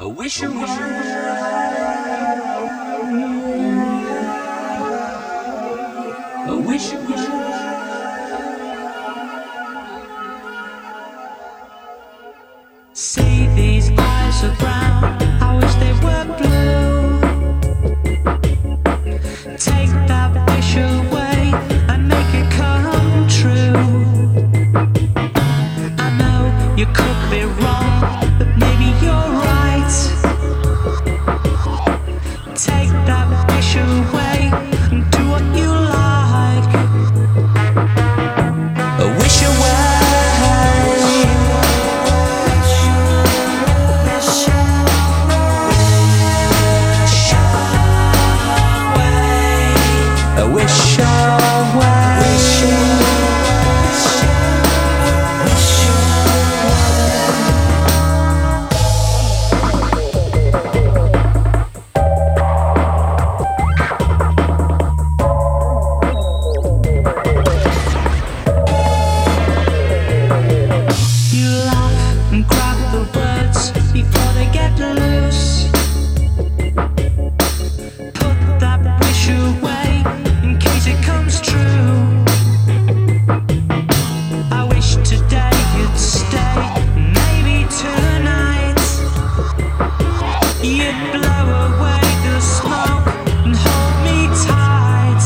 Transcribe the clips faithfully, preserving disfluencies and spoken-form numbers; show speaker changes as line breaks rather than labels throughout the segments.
I wish you were. I wish you were.
See, these eyes are brown, I wish they were blue. Take that wish away and make it come true. I know you could be wrong, but maybe you're right. Take that wish away and do what you like. I wish you were. I wish away. You laugh and grab the words before they get loose. Put that wish away in case it comes true. I wish today you'd stay, maybe tonight. You'd blow away the smoke and hold me tight.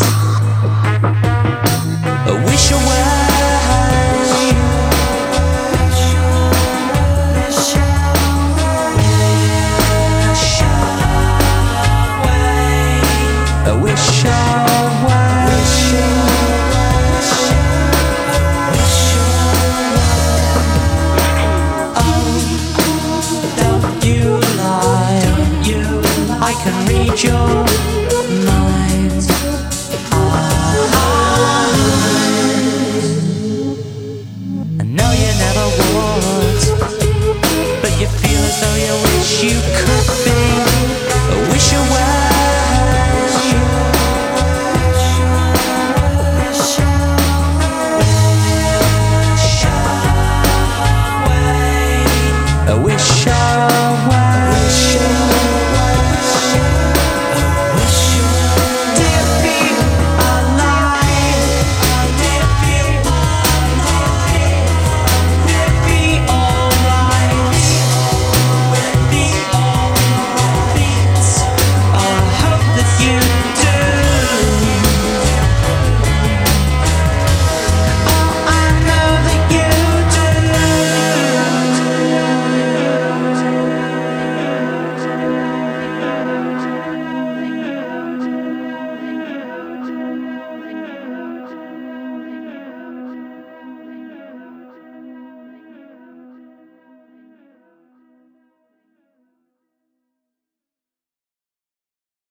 I wish you were. I wish away. Oh, don't you lie. I can read your mind. I know you never would, but you feel as though you wish you could be.